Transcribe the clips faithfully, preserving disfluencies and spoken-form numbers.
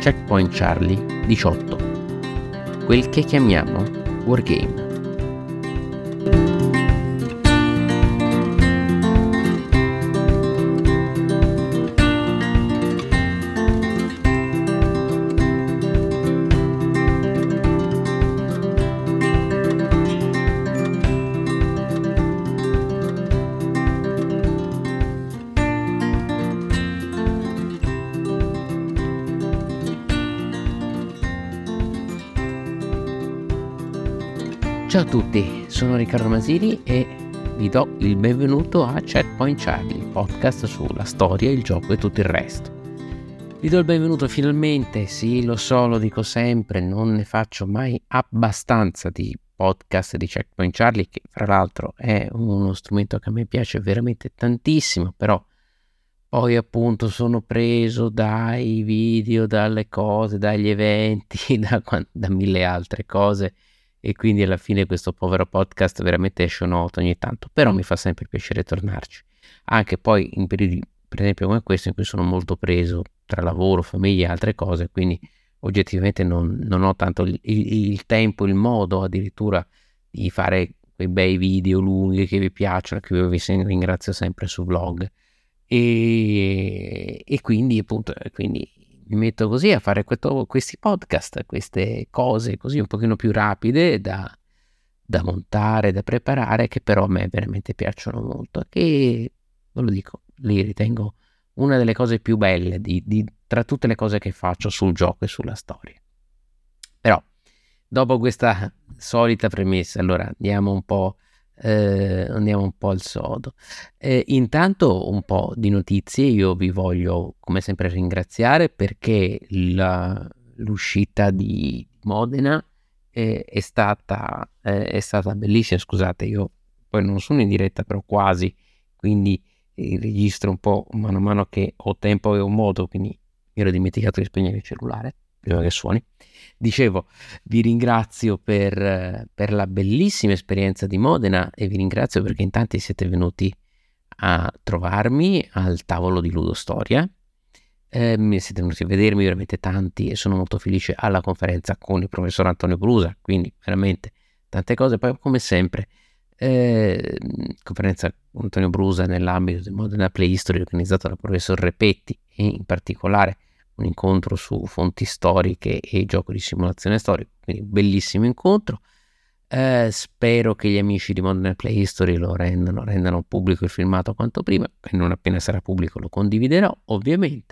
Checkpoint Charlie diciotto, quel che chiamiamo Wargame. Ciao a tutti, sono Riccardo Masini e vi do il benvenuto a Checkpoint Charlie, podcast sulla storia, il gioco e tutto il resto. Vi do il benvenuto finalmente, sì lo so, lo dico sempre, non ne faccio mai abbastanza di podcast di Checkpoint Charlie, che fra l'altro è uno strumento che a me piace veramente tantissimo, però poi appunto sono preso dai video, dalle cose, dagli eventi, da, da mille altre cose. E quindi alla fine questo povero podcast veramente esce una volta ogni tanto, però mi fa sempre piacere tornarci, anche poi in periodi per esempio come questo in cui sono molto preso tra lavoro, famiglia e altre cose, quindi oggettivamente non, non ho tanto il, il, il tempo, il modo addirittura di fare quei bei video lunghi che vi piacciono, che vi ringrazio sempre su vlog e, e quindi appunto quindi mi metto così a fare questo, questi podcast, queste cose così un pochino più rapide da, da montare, da preparare, che però a me veramente piacciono molto, che, ve lo dico, li ritengo una delle cose più belle di, di, tra tutte le cose che faccio sul gioco e sulla storia. Però, dopo questa solita premessa, allora andiamo un po'... Eh, andiamo un po' al sodo. Eh, intanto un po' di notizie. Io vi voglio come sempre ringraziare perché la, l'uscita di Modena eh, è stata eh, è stata bellissima. Scusate, io poi non sono in diretta, però quasi, quindi eh, registro un po' mano a mano che ho tempo e ho modo, quindi mi ero dimenticato di spegnere il cellulare prima che suoni. Dicevo, vi ringrazio per, per la bellissima esperienza di Modena e vi ringrazio perché in tanti siete venuti a trovarmi al tavolo di Ludostoria. Eh, siete venuti a vedermi veramente tanti e sono molto felice alla conferenza con il professor Antonio Brusa, quindi veramente tante cose. Poi come sempre, eh, conferenza con Antonio Brusa nell'ambito di Modena Play History organizzata dal professor Repetti e in particolare un incontro su fonti storiche e gioco di simulazione storica, quindi bellissimo incontro. Eh, spero che gli amici di Modern Play History lo rendano, rendano pubblico il filmato quanto prima, e non appena sarà pubblico lo condividerò ovviamente.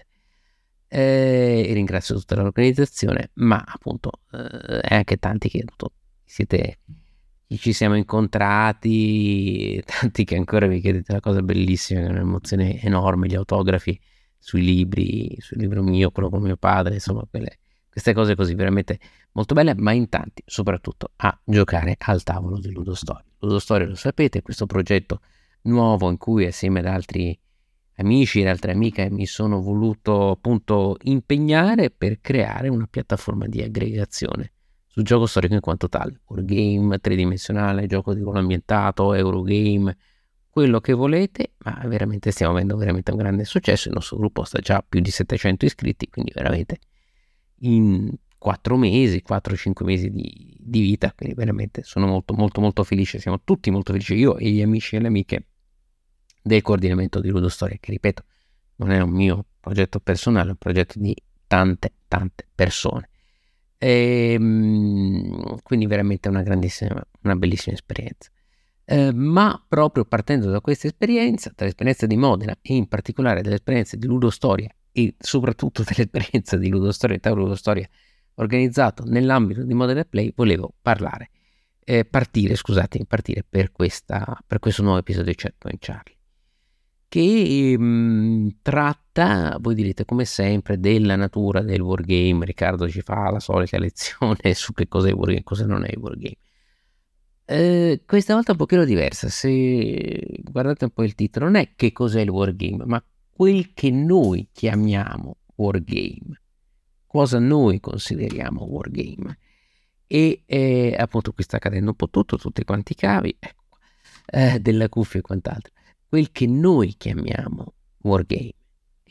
Eh, e ringrazio tutta l'organizzazione, ma appunto eh, e anche tanti che appunto, siete, ci siamo incontrati, tanti che ancora vi chiedete la cosa bellissima, che è un'emozione enorme, gli autografi sui libri, sul libro mio, quello con mio padre, insomma quelle, queste cose così veramente molto belle, ma in tanti soprattutto a giocare al tavolo di Ludostoria. Ludostoria, lo sapete, è questo progetto nuovo in cui assieme ad altri amici ed altre amiche mi sono voluto appunto impegnare per creare una piattaforma di aggregazione sul gioco storico in quanto tale, wargame, tridimensionale, gioco di ruolo ambientato, Eurogame, quello che volete, ma veramente stiamo avendo veramente un grande successo. Il nostro gruppo sta già a più di settecento iscritti, quindi veramente in quattro mesi, quattro cinque mesi di, di vita, quindi veramente sono molto molto molto felice, siamo tutti molto felici, io e gli amici e le amiche del coordinamento di Ludostoria, che ripeto non è un mio progetto personale, è un progetto di tante tante persone e quindi veramente una grandissima, una bellissima esperienza. Eh, ma proprio partendo da questa esperienza, dall'esperienza di Modena e in particolare dall'esperienza di Ludostoria e soprattutto dall'esperienza di Ludostoria e Tavolo Ludostoria organizzato nell'ambito di Modena Play, volevo parlare, eh, partire, scusate, partire per, questa, per questo nuovo episodio di Checkpoint Charlie, che mh, tratta, voi direte come sempre, della natura del wargame. Riccardo ci fa la solita lezione su che cos'è il wargame e cosa non è il wargame. Eh, questa volta un pochino diversa, se guardate un po' il titolo, non è che cos'è il wargame, ma quel che noi chiamiamo wargame, cosa noi consideriamo wargame. E eh, appunto qui sta cadendo un po' tutto, tutti quanti i cavi, ecco, eh, della cuffia e quant'altro. Quel che noi chiamiamo wargame,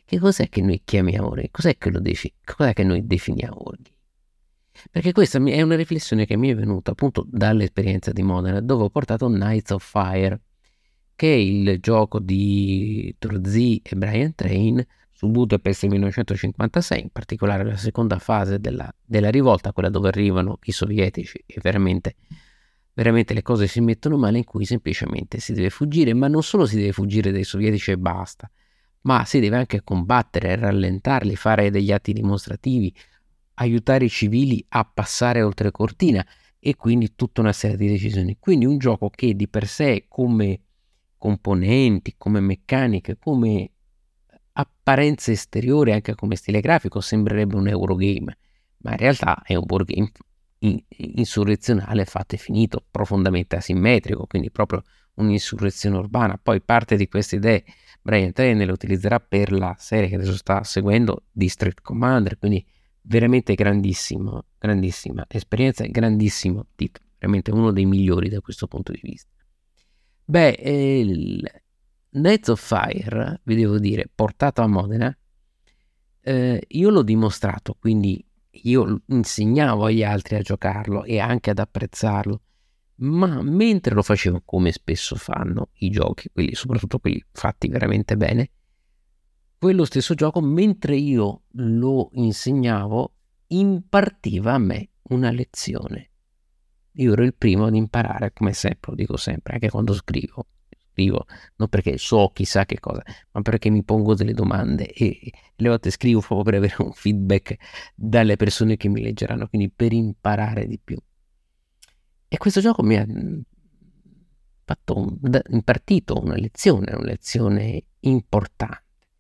che cos'è che noi chiamiamo wargame? Cos'è che lo defi- cos'è che noi definiamo wargame? Perché questa è una riflessione che mi è venuta appunto dall'esperienza di Modena, dove ho portato Knights of Fire, che è il gioco di Trozzi e Brian Train su Budapest nel millenovecentocinquantasei, in particolare la seconda fase della, della rivolta, quella dove arrivano i sovietici e veramente, veramente le cose si mettono male, in cui semplicemente si deve fuggire, ma non solo si deve fuggire dai sovietici e basta, ma si deve anche combattere, rallentarli, fare degli atti dimostrativi, aiutare i civili a passare oltre cortina, e quindi tutta una serie di decisioni. Quindi un gioco che di per sé, come componenti, come meccaniche, come apparenza esteriore, anche come stile grafico, sembrerebbe un Eurogame, ma in realtà è un wargame insurrezionale fatto e finito, profondamente asimmetrico, quindi proprio un'insurrezione urbana. Poi parte di queste idee Brian Train le utilizzerà per la serie che adesso sta seguendo, District Commander, quindi veramente grandissimo, grandissima esperienza e grandissimo titolo, veramente uno dei migliori da questo punto di vista. Beh, il Knights of Fire, vi devo dire, portato a Modena, eh, io l'ho dimostrato, quindi io insegnavo agli altri a giocarlo e anche ad apprezzarlo, ma mentre lo facevo, come spesso fanno i giochi, quelli, soprattutto quelli fatti veramente bene, quello stesso gioco, mentre io lo insegnavo, impartiva a me una lezione. Io ero il primo ad imparare, come sempre, lo dico sempre, anche quando scrivo. Scrivo non perché so chissà che cosa, ma perché mi pongo delle domande e le volte scrivo proprio per avere un feedback dalle persone che mi leggeranno, quindi per imparare di più. E questo gioco mi ha fatto un, impartito una lezione, una lezione importante.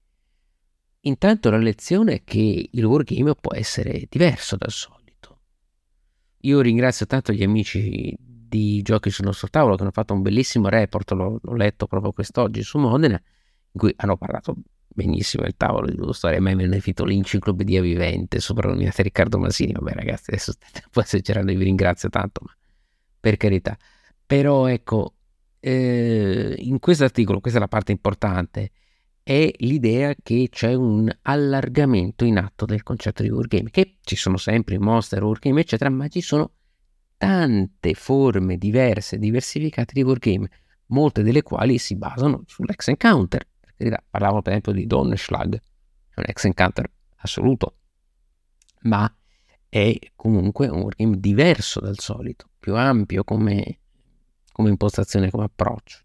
Intanto la lezione è che il wargame può essere diverso dal solito. Io ringrazio tanto gli amici di Giochi sul nostro tavolo che hanno fatto un bellissimo report, l'ho, l'ho letto proprio quest'oggi su Modena, in cui hanno parlato benissimo del tavolo di due storie. A me mi hanno finito l'enciclopedia vivente, soprannominata Riccardo Masini. Vabbè ragazzi, adesso state un po' esagerando, vi ringrazio tanto, ma per carità. Però ecco, eh, in questo articolo, questa è la parte importante, è l'idea che c'è un allargamento in atto del concetto di wargame, che ci sono sempre i monster, wargame eccetera, ma ci sono tante forme diverse, diversificate di wargame, molte delle quali si basano sull'ex encounter. Parlavo per esempio di Donnerschlag, è un ex encounter assoluto, ma è comunque un wargame diverso dal solito, più ampio come, come impostazione, come approccio.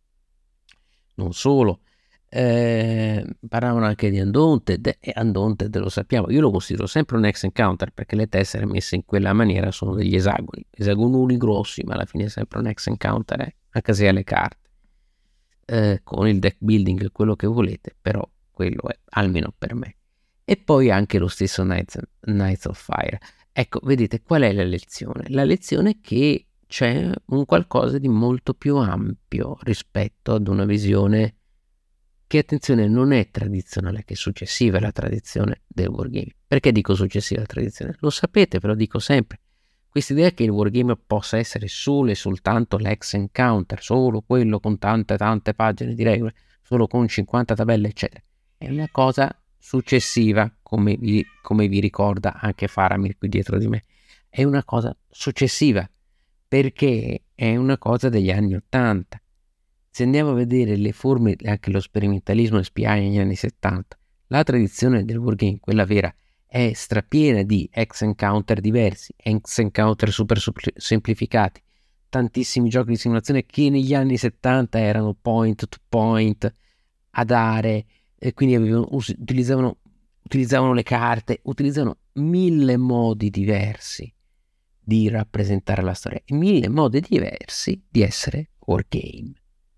Non solo, eh, parlavano anche di Undaunted, e Undaunted lo sappiamo, io lo considero sempre un ex encounter perché le tessere messe in quella maniera sono degli esagoni, esagonuli grossi, ma alla fine è sempre un ex encounter, eh, anche se ha le carte, eh, con il deck building, quello che volete, però quello è, almeno per me. E poi anche lo stesso Knights, Knights of Fire. Ecco, vedete qual è la lezione? La lezione è che c'è un qualcosa di molto più ampio rispetto ad una visione che, attenzione, non è tradizionale, che è successiva alla tradizione del wargame. Perché dico successiva alla tradizione? Lo sapete, ve lo dico sempre. Questa idea che il wargame possa essere solo e soltanto l'ex encounter, solo quello con tante tante pagine di regole, solo con cinquanta tabelle, eccetera, è una cosa successiva, come vi, come vi ricorda anche Faramir qui dietro di me. È una cosa successiva, perché è una cosa degli anni ottanta. Se andiamo a vedere le forme, anche lo sperimentalismo S P I negli anni settanta, la tradizione del wargame, quella vera, è strapiena di ex encounter diversi, ex encounter super semplificati, tantissimi giochi di simulazione che negli anni settanta erano point to point, ad aree, e quindi avevano, utilizzavano, utilizzavano le carte, utilizzavano mille modi diversi di rappresentare la storia e mille modi diversi di essere wargame.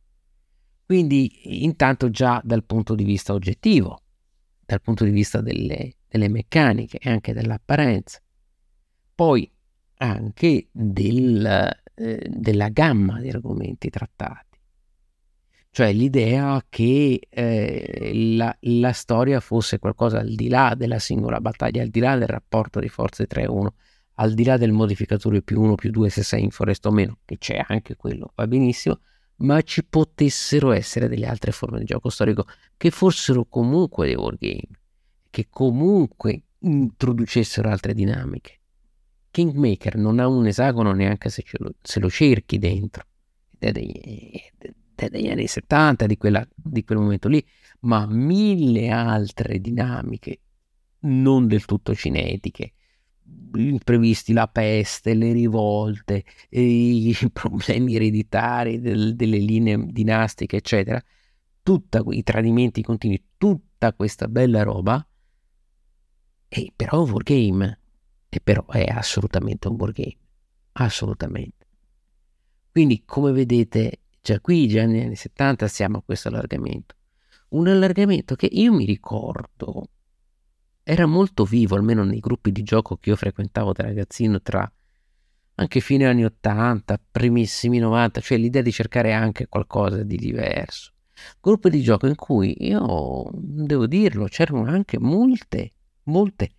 Quindi intanto già dal punto di vista oggettivo, dal punto di vista delle, delle meccaniche e anche dell'apparenza, poi anche del, eh, della gamma di argomenti trattati, cioè l'idea che eh, la, la storia fosse qualcosa al di là della singola battaglia, al di là del rapporto di forze tre uno, al di là del modificatore più uno più due se sei in foresta o meno, che c'è anche quello, va benissimo, ma ci potessero essere delle altre forme di gioco storico che fossero comunque dei wargame, che comunque introducessero altre dinamiche. Kingmaker non ha un esagono neanche se, lo, se lo cerchi dentro, è degli, è degli anni settanta, di, quella, di quel momento lì, ma mille altre dinamiche non del tutto cinetiche, imprevisti, la peste, le rivolte, i problemi ereditari del, delle linee dinastiche, eccetera, tutta, i tradimenti continui, tutta questa bella roba, e però un wargame, e però è assolutamente un wargame, assolutamente. Quindi, come vedete, già qui, già negli anni settanta, siamo a questo allargamento. Un allargamento che io mi ricordo era molto vivo, almeno nei gruppi di gioco che io frequentavo da ragazzino, tra anche fine anni ottanta, primissimi novanta, cioè l'idea di cercare anche qualcosa di diverso. Gruppo di gioco in cui io, devo dirlo, c'erano anche molte, molte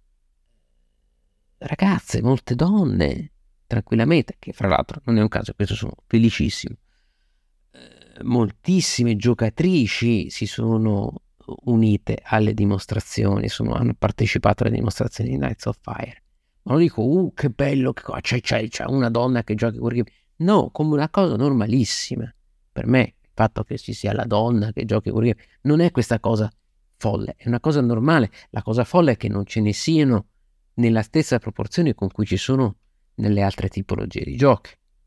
ragazze, molte donne, tranquillamente, che fra l'altro non è un caso, questo sono felicissimo. Eh, moltissime giocatrici si sono unite alle dimostrazioni, sono, hanno partecipato alle dimostrazioni di Nights of Fire. Ma non dico, uh, che bello, che c'è, c'è, c'è una donna che gioca wargame. No, come una cosa normalissima. Per me, il fatto che ci sia la donna che gioca wargame non è questa cosa folle, è una cosa normale. La cosa folle è che non ce ne siano nella stessa proporzione con cui ci sono nelle altre tipologie di giochi.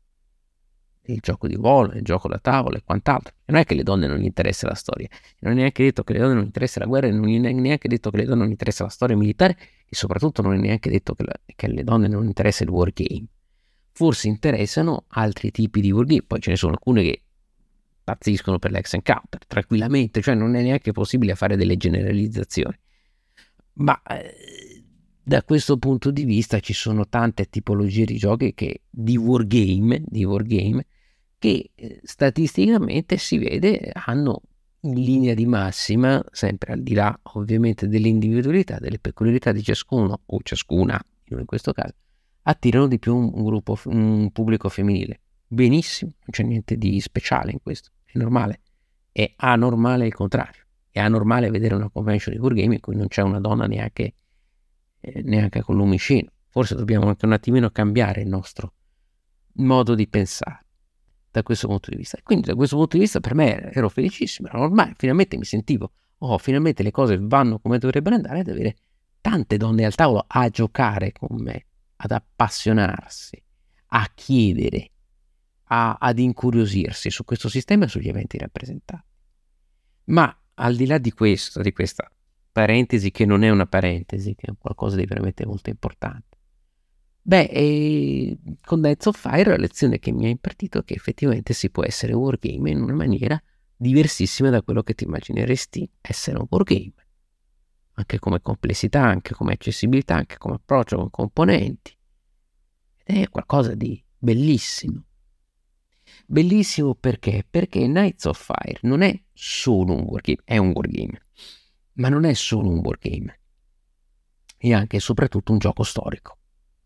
Il gioco di ruolo, il gioco da tavola e quant'altro. E non è che le donne non gli interessa la storia, non è neanche detto che le donne non gli interessa la guerra, non è neanche detto che le donne non gli interessa la storia militare, e soprattutto non è neanche detto che, la, che alle donne non interessa il wargame. Forse interessano altri tipi di wargame, poi ce ne sono alcune che pazziscono per l'ex encounter, tranquillamente, cioè non è neanche possibile fare delle generalizzazioni. Ma eh, da questo punto di vista ci sono tante tipologie di giochi che, di wargame, di wargame che eh, statisticamente si vede hanno in linea di massima, sempre al di là ovviamente delle individualità, delle peculiarità di ciascuno o ciascuna, in questo caso, attirano di più un, un gruppo, un pubblico femminile. Benissimo, non c'è niente di speciale in questo, è normale. È anormale il contrario. È anormale vedere una convention di wargame in cui non c'è una donna neanche, eh, neanche con l'umicino. Forse dobbiamo anche un attimino cambiare il nostro modo di pensare da questo punto di vista. Quindi da questo punto di vista per me ero felicissimo, era normale, finalmente mi sentivo, oh, finalmente le cose vanno come dovrebbero andare, ad avere tante donne al tavolo a giocare con me, ad appassionarsi, a chiedere, a, ad incuriosirsi su questo sistema e sugli eventi rappresentati. Ma al di là di questo, di questa parentesi che non è una parentesi, che è qualcosa di veramente molto importante, beh, e con Nights of Fire la lezione che mi ha impartito è che effettivamente si può essere wargame in una maniera diversissima da quello che ti immagineresti essere un wargame, anche come complessità, anche come accessibilità, anche come approccio con componenti. Ed è qualcosa di bellissimo. Bellissimo perché? Perché Nights of Fire non è solo un wargame, è un wargame, ma non è solo un wargame, è anche e soprattutto un gioco storico.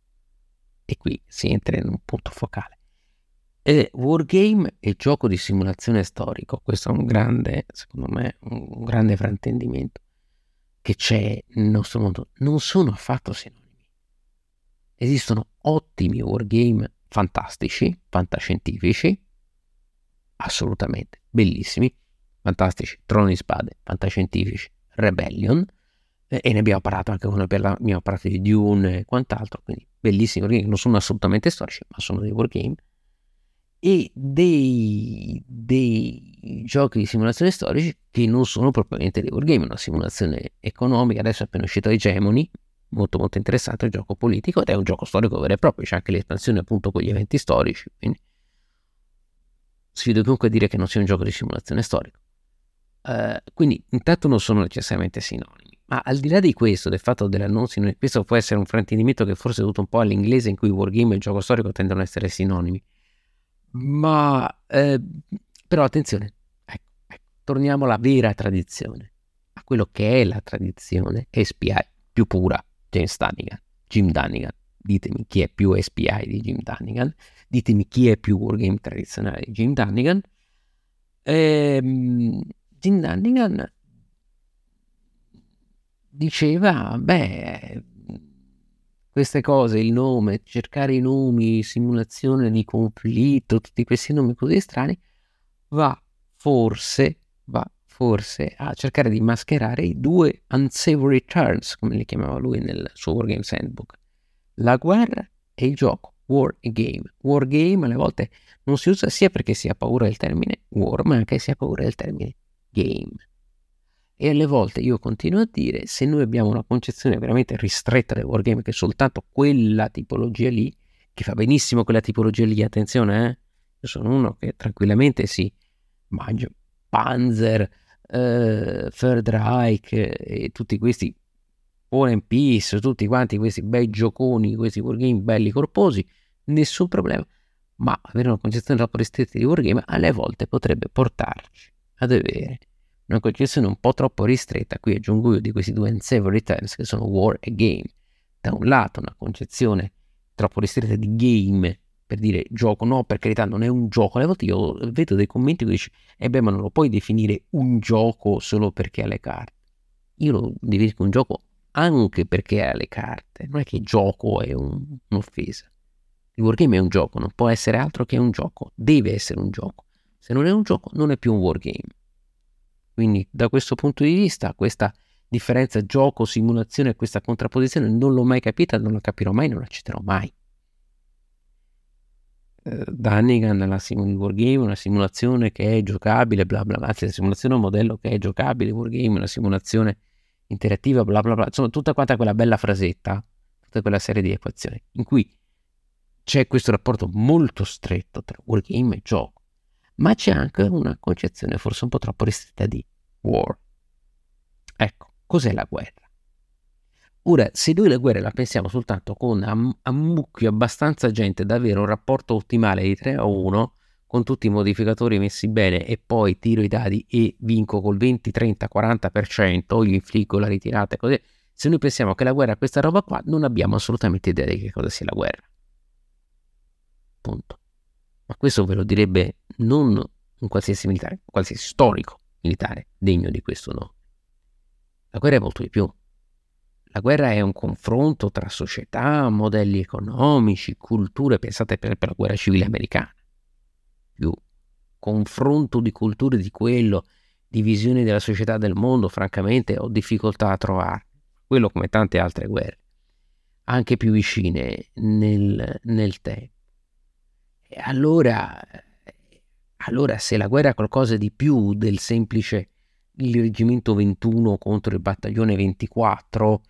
E qui si entra in un punto focale. E wargame e gioco di simulazione storico, questo è un grande, secondo me, un grande fraintendimento che c'è nel nostro mondo, non sono affatto sinonimi. Esistono ottimi wargame fantastici, fantascientifici, assolutamente bellissimi, fantastici, Trono di Spade, fantascientifici, Rebellion, eh, e ne abbiamo parlato anche quando abbiamo parlato di Dune e quant'altro, quindi bellissimi wargame, non sono assolutamente storici, ma sono dei wargame, e dei, dei giochi di simulazione storici che non sono propriamente dei wargame, una simulazione economica. Adesso è appena uscito Hegemony, molto molto interessante, un gioco politico, ed è un gioco storico vero e proprio, c'è anche l'espansione appunto con gli eventi storici, quindi sfido chiunque a dire che non sia un gioco di simulazione storico. Uh, quindi intanto non sono necessariamente sinonimi, ma al di là di questo, del fatto della non sinonimi, questo può essere un fraintendimento che forse è dovuto un po' all'inglese, in cui wargame e il gioco storico tendono a essere sinonimi. Ma eh, però attenzione, ecco, ecco, torniamo alla vera tradizione, a quello che è la tradizione S P I più pura, James Dunnigan, Jim Dunnigan. Ditemi chi è più S P I di Jim Dunnigan, ditemi chi è più wargame tradizionale di Jim Dunnigan, ehm, Jim Dunnigan diceva, beh, queste cose, il nome, cercare i nomi, simulazione di conflitto, tutti questi nomi così strani, va forse, va forse a cercare di mascherare i due unsavory turns, come li chiamava lui nel suo Wargames Handbook, la guerra e il gioco, war e game. War game alle volte non si usa sia perché si ha paura del termine war, ma anche si ha paura del termine game. E alle volte io continuo a dire, se noi abbiamo una concezione veramente ristretta del wargame, che è soltanto quella tipologia lì, che fa benissimo quella tipologia lì, attenzione, eh? Io sono uno che tranquillamente si mangia Panzer, eh, Third Reich e tutti questi War and Peace, tutti quanti questi bei gioconi, questi wargame belli corposi, nessun problema. Ma avere una concezione troppo ristretta di wargame alle volte potrebbe portarci ad avere una concezione un po' troppo ristretta, qui aggiungo io, di questi due unsavory terms che sono war e game. Da un lato una concezione troppo ristretta di game, per dire gioco, no, per carità non è un gioco. Alle volte io vedo dei commenti che dici, eh beh, ma non lo puoi definire un gioco solo perché ha le carte. Io lo definisco un gioco anche perché ha le carte, non è che gioco è un, un'offesa. Il wargame è un gioco, non può essere altro che un gioco, deve essere un gioco. Se non è un gioco non è più un wargame. Quindi da questo punto di vista questa differenza gioco, simulazione, questa contrapposizione non l'ho mai capita, non la capirò mai, non l'accetterò mai. Uh, Dunnigan, la sim- wargame, una simulazione che è giocabile, bla bla bla, anzi la simulazione è un modello che è giocabile, wargame, una simulazione interattiva, bla bla bla, insomma tutta quanta quella bella frasetta, tutta quella serie di equazioni in cui c'è questo rapporto molto stretto tra wargame e gioco, ma c'è anche una concezione forse un po' troppo ristretta di war. Ecco, cos'è la guerra? Ora, se noi la guerra la pensiamo soltanto con a, a mucchio abbastanza gente da avere un rapporto ottimale di tre a uno, con tutti i modificatori messi bene e poi tiro i dadi e vinco col venti, trenta, quaranta per cento, gli infliggo la ritirata e così, se noi pensiamo che la guerra è questa roba qua, non abbiamo assolutamente idea di che cosa sia la guerra. Punto. Ma questo ve lo direbbe non un qualsiasi militare, un qualsiasi storico militare degno di questo nome. La guerra è molto di più. La guerra è un confronto tra società, modelli economici, culture. Pensate per esempio alla guerra civile americana. Più confronto di culture di quello, di visioni della società del mondo, francamente ho difficoltà a trovare. Quello come tante altre guerre, anche più vicine nel, nel tempo. E allora, allora se la guerra è qualcosa di più del semplice il reggimento ventuno contro il battaglione ventiquattro,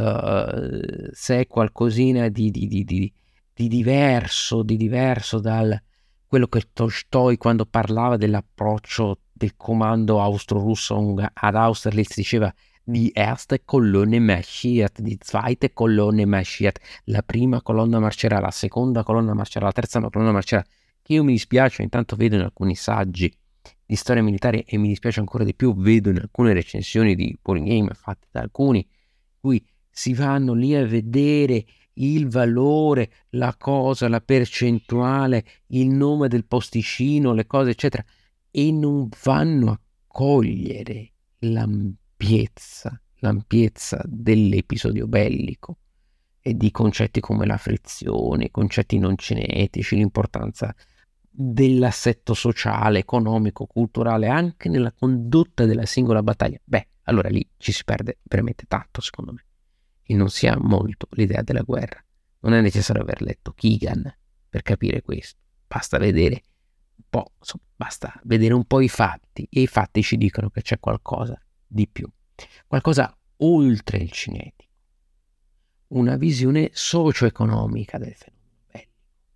uh, se è qualcosina di, di, di, di, di diverso, di diverso dal quello che Tolstoi quando parlava dell'approccio del comando austro-russo ad Austerlitz diceva di erste Kolonne marschiert, di zweite Kolonne marschiert, la prima colonna marcerà, la seconda colonna marcerà, la terza colonna marcerà, che io mi dispiace, intanto vedo in alcuni saggi di storia militare e mi dispiace ancora di più, vedo in alcune recensioni di Wargame fatte da alcuni, cui si vanno lì a vedere il valore, la cosa, la percentuale, il nome del posticino, le cose eccetera, e non vanno a cogliere l'ampiezza, l'ampiezza dell'episodio bellico e di concetti come la frizione, i concetti non cinetici, l'importanza dell'assetto sociale, economico, culturale, anche nella condotta della singola battaglia. Beh, allora lì ci si perde veramente tanto, secondo me. E non si ha molto l'idea della guerra. Non è necessario aver letto Keegan per capire questo. Basta vedere un po', insomma, basta vedere un po' i fatti, e i fatti ci dicono che c'è qualcosa di più, qualcosa oltre il cinetico, una visione socio-economica del fenomeno bellico,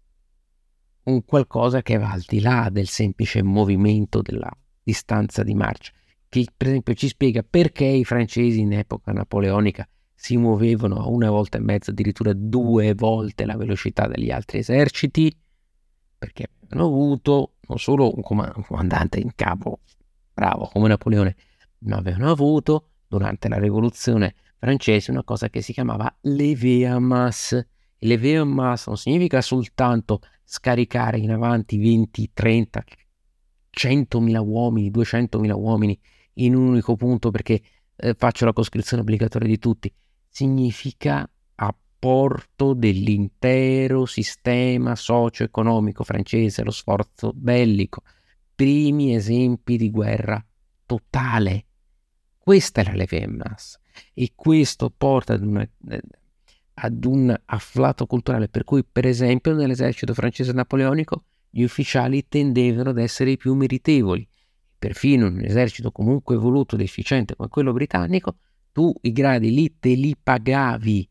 un qualcosa che va al di là del semplice movimento della distanza di marcia, che per esempio ci spiega perché i francesi in epoca napoleonica si muovevano a una volta e mezzo, addirittura due volte la velocità degli altri eserciti, perché avevano avuto non solo un, com- un comandante in capo bravo come Napoleone, ma avevano avuto durante la rivoluzione francese una cosa che si chiamava levée en masse. Levée en masse non significa soltanto scaricare in avanti venti, trenta, centomila uomini, duecentomila uomini in un unico punto perché eh, faccio la coscrizione obbligatoria di tutti. Significa apporto dell'intero sistema socio-economico francese, lo sforzo bellico, primi esempi di guerra totale. Questa è la leva en masse e questo porta ad, una, ad un afflato culturale per cui, per esempio, nell'esercito francese napoleonico gli ufficiali tendevano ad essere i più meritevoli. Perfino in un esercito comunque evoluto ed efficiente come quello britannico, tu i gradi lì te li pagavi.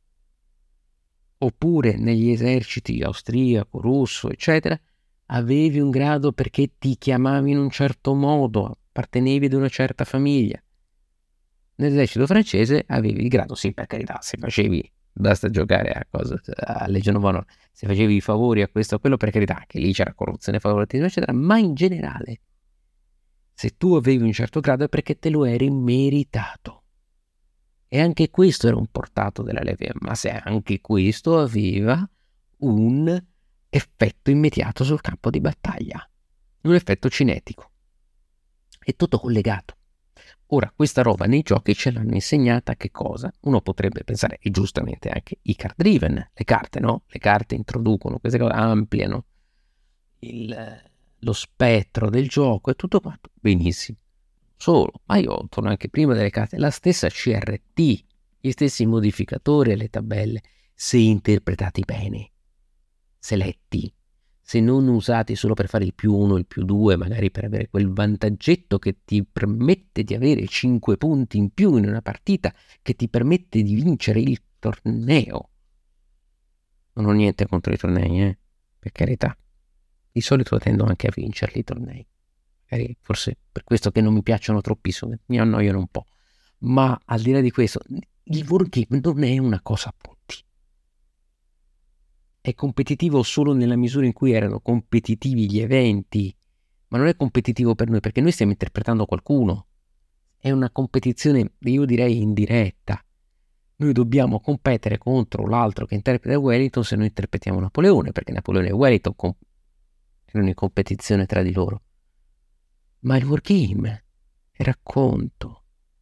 Oppure negli eserciti austriaco, russo, eccetera, avevi un grado perché ti chiamavi in un certo modo, appartenevi ad una certa famiglia. Nell'esercito francese avevi il grado, sì, per carità, se facevi, basta giocare a cosa, a Legion of Honor, se facevi i favori a questo o quello, per carità, che lì c'era corruzione, favoritismo, eccetera, ma in generale, se tu avevi un certo grado è perché te lo eri meritato. E anche questo era un portato della leva, ma se anche questo aveva un effetto immediato sul campo di battaglia, un effetto cinetico. È tutto collegato. Ora, questa roba nei giochi ce l'hanno insegnata che cosa? Uno potrebbe pensare, e giustamente anche i card driven, le carte, no? Le carte introducono queste cose, ampliano il, lo spettro del gioco e tutto quanto. Benissimo. Solo, ma io torno anche prima delle carte, la stessa C R T, gli stessi modificatori e le tabelle, se interpretati bene, se letti, se non usati solo per fare il più uno, il più due, magari per avere quel vantaggetto che ti permette di avere cinque punti in più in una partita, che ti permette di vincere il torneo. Non ho niente contro i tornei, eh? Per carità. Di solito tendo anche a vincerli i tornei. Magari forse per questo che non mi piacciono troppissimo, mi annoiano un po'. Ma al di là di questo, il wargame non è una cosa a punti. È competitivo solo nella misura in cui erano competitivi gli eventi, ma non è competitivo per noi perché noi stiamo interpretando qualcuno. È una competizione, io direi, indiretta. Noi dobbiamo competere contro l'altro che interpreta Wellington se noi interpretiamo Napoleone, perché Napoleone e Wellington com- erano in competizione tra di loro. Ma il wargame, il racconto,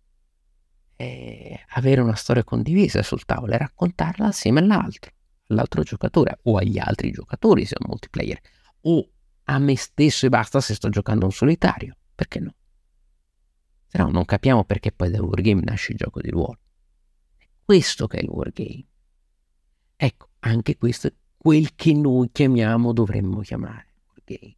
è avere una storia condivisa sul tavolo e raccontarla assieme all'altro, all'altro giocatore o agli altri giocatori se è un multiplayer, o a me stesso e basta se sto giocando un solitario, perché no? Se no non capiamo perché poi dal wargame nasce il gioco di ruolo. È questo che è il wargame. Ecco, anche questo è quel che noi chiamiamo, dovremmo chiamare wargame.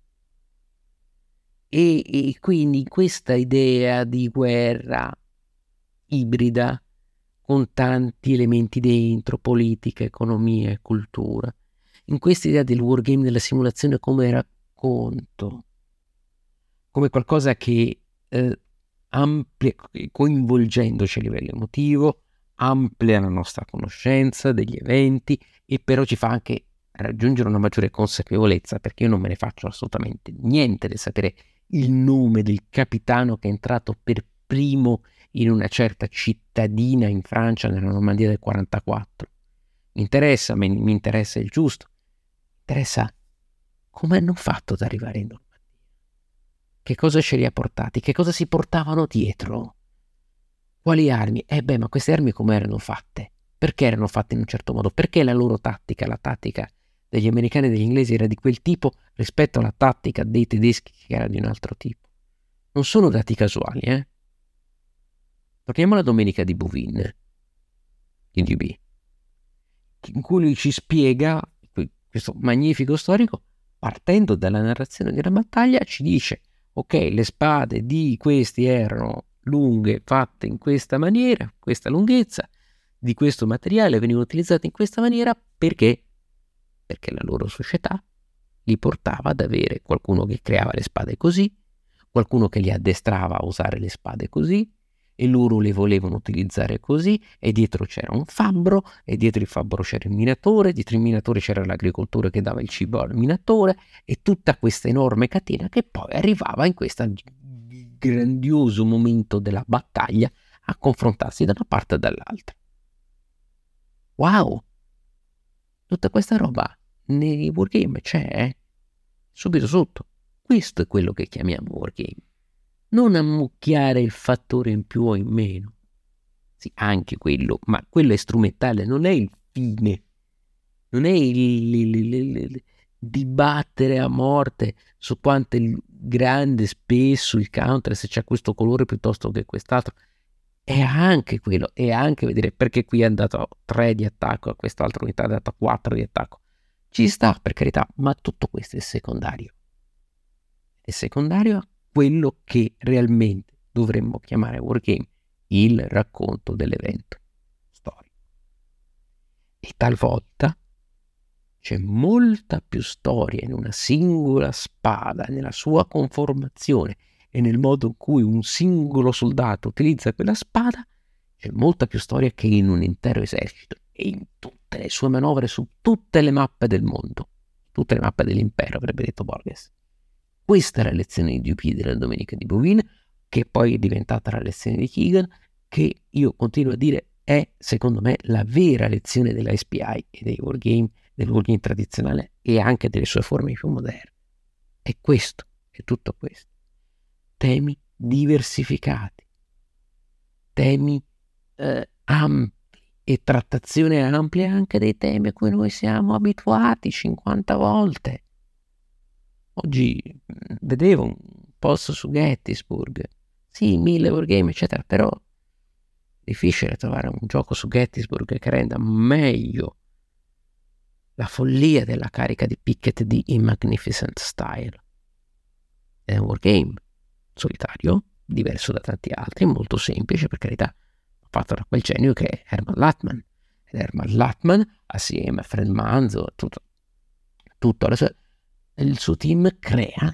E, e quindi questa idea di guerra ibrida con tanti elementi dentro, politica, economia e cultura, in questa idea del wargame della simulazione come racconto, come qualcosa che eh, amplia, coinvolgendoci a livello emotivo, amplia la nostra conoscenza degli eventi e però ci fa anche raggiungere una maggiore consapevolezza, perché io non me ne faccio assolutamente niente del sapere il nome del capitano che è entrato per primo in una certa cittadina in Francia nella Normandia del quarantaquattro. Mi interessa, mi, mi interessa il giusto, mi interessa come hanno fatto ad arrivare in Normandia, che cosa ce li ha portati, che cosa si portavano dietro, quali armi. Eh beh, ma queste armi come erano fatte? Perché erano fatte in un certo modo? Perché la loro tattica, la tattica degli americani e degli inglesi era di quel tipo rispetto alla tattica dei tedeschi che era di un altro tipo? Non sono dati casuali, eh? Torniamo alla domenica di Bouvin, in D B, in cui lui ci spiega questo magnifico storico, partendo dalla narrazione di una battaglia, ci dice, ok, le spade di questi erano lunghe, fatte in questa maniera, questa lunghezza, di questo materiale venivano utilizzate in questa maniera, perché? Perché la loro società li portava ad avere qualcuno che creava le spade così, qualcuno che li addestrava a usare le spade così, e loro le volevano utilizzare così, e dietro c'era un fabbro, e dietro il fabbro c'era il minatore, dietro il minatore c'era l'agricoltore che dava il cibo al minatore, e tutta questa enorme catena che poi arrivava in questo grandioso momento della battaglia a confrontarsi da una parte e dall'altra. Wow! Tutta questa roba nei wargame c'è, eh? Subito sotto. Questo è quello che chiamiamo wargame. Non ammucchiare il fattore in più o in meno. Sì, anche quello, ma quello è strumentale, non è il fine. Non è il, il, il, il, il dibattere a morte su quanto è grande spesso il counter, se c'è questo colore piuttosto che quest'altro. È anche quello, è anche vedere perché qui è andato tre di attacco, a quest'altra unità è andato quattro di attacco. Ci sta, per carità, ma tutto questo è secondario. È secondario a quello che realmente dovremmo chiamare wargame, il racconto dell'evento storico. E talvolta c'è molta più storia in una singola spada, nella sua conformazione e nel modo in cui un singolo soldato utilizza quella spada, c'è molta più storia che in un intero esercito e in tutte le sue manovre su tutte le mappe del mondo, tutte le mappe dell'impero, avrebbe detto Borges. Questa è la lezione di D P della Domenica di Bovin, che poi è diventata la lezione di Keegan, che io continuo a dire è, secondo me, la vera lezione della S P I e dei wargame, del wargame tradizionale e anche delle sue forme più moderne. È questo, è tutto questo. Temi diversificati, temi eh, ampi e trattazione ampia anche dei temi a cui noi siamo abituati cinquanta volte. Oggi vedevo un post su Gettysburg, sì, mille wargame, eccetera, però difficile trovare un gioco su Gettysburg che renda meglio la follia della carica di Piketty in Magnificent Style. È un wargame solitario, diverso da tanti altri, molto semplice, per carità, fatto da quel genio che è Herman Lattman. Ed Herman Lattman, assieme a Fred Manzo, tutto, tutto sua, il suo team crea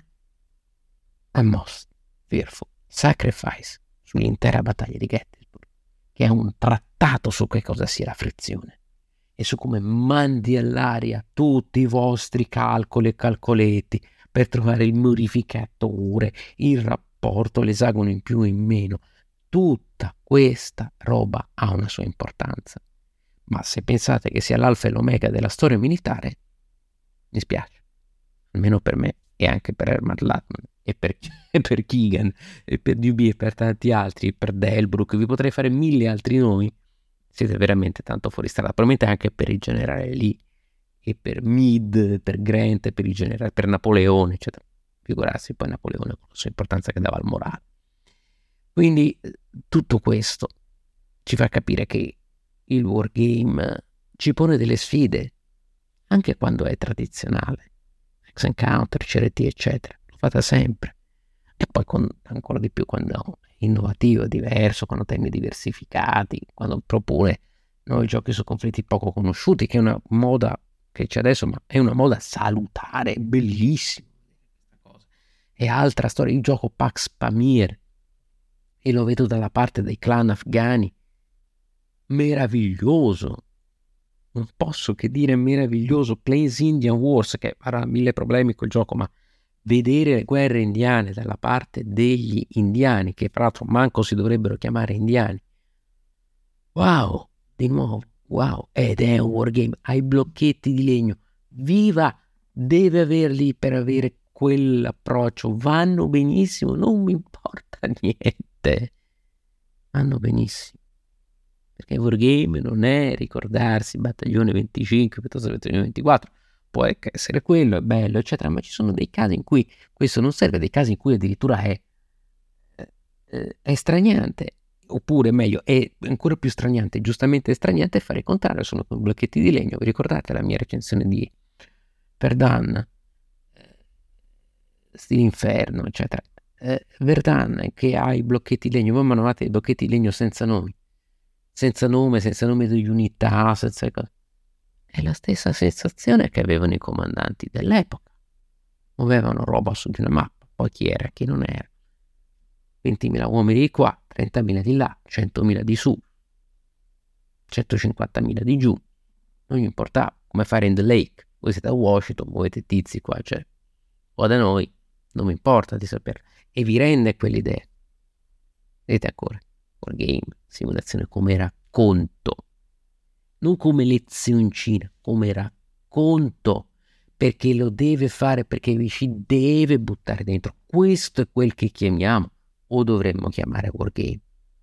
A Most Fearful Sacrifice sull'intera battaglia di Gettysburg, che è un trattato su che cosa sia la frizione e su come mandi all'aria tutti i vostri calcoli e calcoletti per trovare il modificatore, il rapporto, l'esagono in più e in meno. Tutta questa roba ha una sua importanza. Ma se pensate che sia l'alfa e l'omega della storia militare, mi spiace. Almeno per me e anche per Herman Lattman e per, e per Keegan e per D B e per tanti altri, per Delbruck, vi potrei fare mille altri nomi. Siete veramente tanto fuori strada, probabilmente anche per il generale Lee e per Meade, per Grant, per il generale, per Napoleone, eccetera. Figurarsi poi Napoleone con la sua importanza che dava al morale. Quindi tutto questo ci fa capire che il wargame ci pone delle sfide, anche quando è tradizionale. X Encounter, C R T, eccetera. Lo fate sempre. E poi con, ancora di più quando è innovativo, diverso, quando temi diversificati, quando propone nuovi giochi su conflitti poco conosciuti, che è una moda che c'è adesso, ma è una moda salutare, bellissima. E altra storia, il gioco Pax Pamir, e lo vedo dalla parte dei clan afghani, meraviglioso, non posso che dire meraviglioso. Plains Indian Wars, che avrà mille problemi col gioco, ma vedere le guerre indiane dalla parte degli indiani, che fra l'altro manco si dovrebbero chiamare indiani, wow, di nuovo, wow, ed è un wargame, hai blocchetti di legno, viva, deve averli per avere quell'approccio, vanno benissimo, non mi importa niente, vanno benissimo, perché wargame non è ricordarsi battaglione venticinque piuttosto che battaglione ventiquattro, può essere quello, è bello, eccetera, ma ci sono dei casi in cui questo non serve, dei casi in cui addirittura è, è, è straniante, oppure meglio, è ancora più straniante, giustamente straniante, fare il contrario, sono con blocchetti di legno. Vi ricordate la mia recensione di Verdun, stile inferno, eccetera. Eh, Verdun che ha i blocchetti di legno, voi manovate i blocchetti di legno senza nomi, senza nome, senza nome di unità, senza cosa. È la stessa sensazione che avevano i comandanti dell'epoca. Muovevano roba su di una mappa, poi chi era, chi non era. ventimila uomini di qua, trentamila di là, centomila di su, centocinquantamila di giù. Non gli importava, come fare in the lake. Voi siete a Washington, muovete tizi qua, cioè, o da noi, non mi importa di saperlo. E vi rende quell'idea. Vedete ancora, wargame, simulazione come racconto. Non come lezioncina, come racconto, perché lo deve fare, perché vi ci deve buttare dentro. Questo è quel che chiamiamo, o dovremmo chiamare, wargame.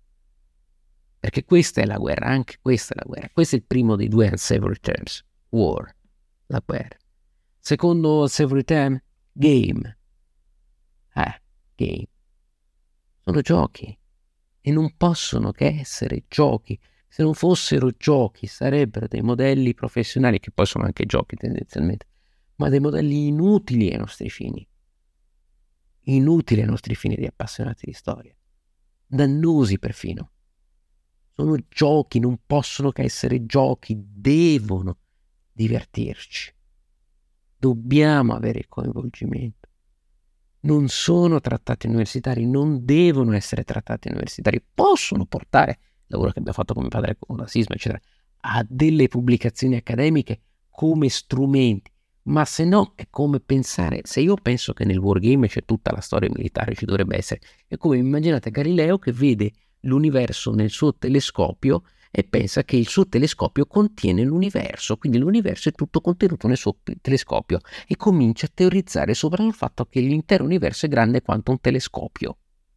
Perché questa è la guerra, anche questa è la guerra. Questo è il primo dei due unsavory terms. War, la guerra. Secondo unsavory term, game. Eh, game. Sono giochi e non possono che essere giochi. Se non fossero giochi sarebbero dei modelli professionali, che poi sono anche giochi tendenzialmente, ma dei modelli inutili ai nostri fini. Inutili ai nostri fini di appassionati di storia. Dannosi perfino. Sono giochi, non possono che essere giochi, devono divertirci. Dobbiamo avere il coinvolgimento. Non sono trattati universitari, non devono essere trattati universitari, possono portare, il lavoro che abbiamo fatto come padre con la sisma, eccetera, a delle pubblicazioni accademiche come strumenti, ma se no è come pensare, se io penso che nel wargame c'è tutta la storia militare, ci dovrebbe essere, è come immaginate Galileo che vede l'universo nel suo telescopio e pensa che il suo telescopio contiene l'universo, quindi l'universo è tutto contenuto nel suo telescopio e comincia a teorizzare sopra il fatto che l'intero universo è grande quanto un telescopio.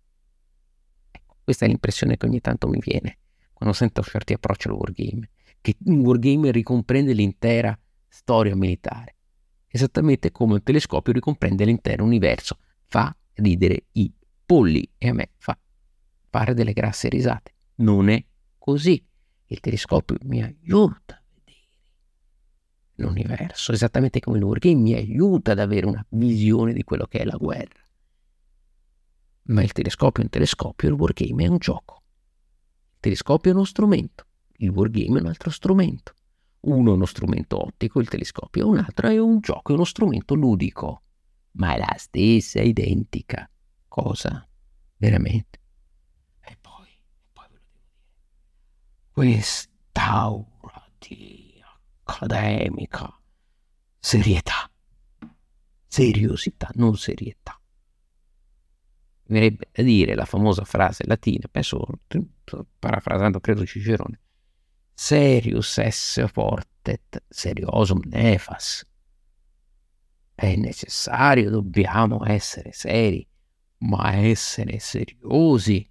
Ecco, questa è l'impressione che ogni tanto mi viene quando sento certi approcci al wargame, che un wargame ricomprende l'intera storia militare, esattamente come un telescopio ricomprende l'intero universo. Fa ridere i polli e a me fa fare delle grasse risate. Non è così. Il telescopio mi aiuta a vedere l'universo, esattamente come il wargame mi aiuta ad avere una visione di quello che è la guerra. Ma il telescopio è un telescopio, il wargame è un gioco. Il telescopio è uno strumento, il wargame è un altro strumento. Uno è uno strumento ottico, il telescopio, un altro è un gioco, è uno strumento ludico, ma è la stessa identica cosa, veramente. E poi, e poi ve lo devo dire, quest'aura di accademica, serietà, seriosità, non serietà. Mi verrebbe da dire la famosa frase latina, penso, parafrasando credo Cicerone, serius esse fortet, seriosum nefas. È necessario, dobbiamo essere seri, ma essere seriosi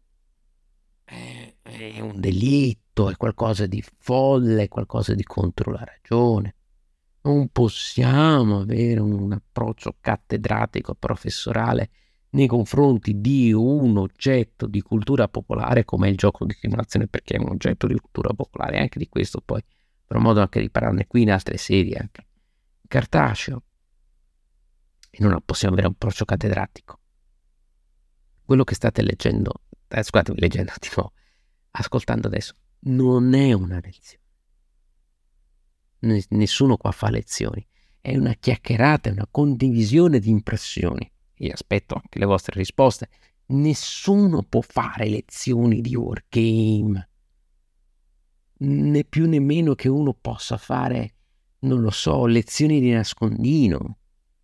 è, è un delitto, è qualcosa di folle, è qualcosa di contro la ragione. Non possiamo avere un approccio cattedratico, professorale nei confronti di un oggetto di cultura popolare come il gioco di simulazione, perché è un oggetto di cultura popolare. Anche di questo poi avrò modo anche di parlarne qui in altre sedi, anche cartaceo, e non possiamo avere un approccio cattedratico. Quello che state leggendo, eh, scusatemi, leggendo di nuovo, ascoltando adesso, non è una lezione. Nessuno qua fa lezioni, è una chiacchierata, è una condivisione di impressioni. Io aspetto anche le vostre risposte. Nessuno può fare lezioni di wargame, né più né meno che uno possa fare, non lo so, lezioni di nascondino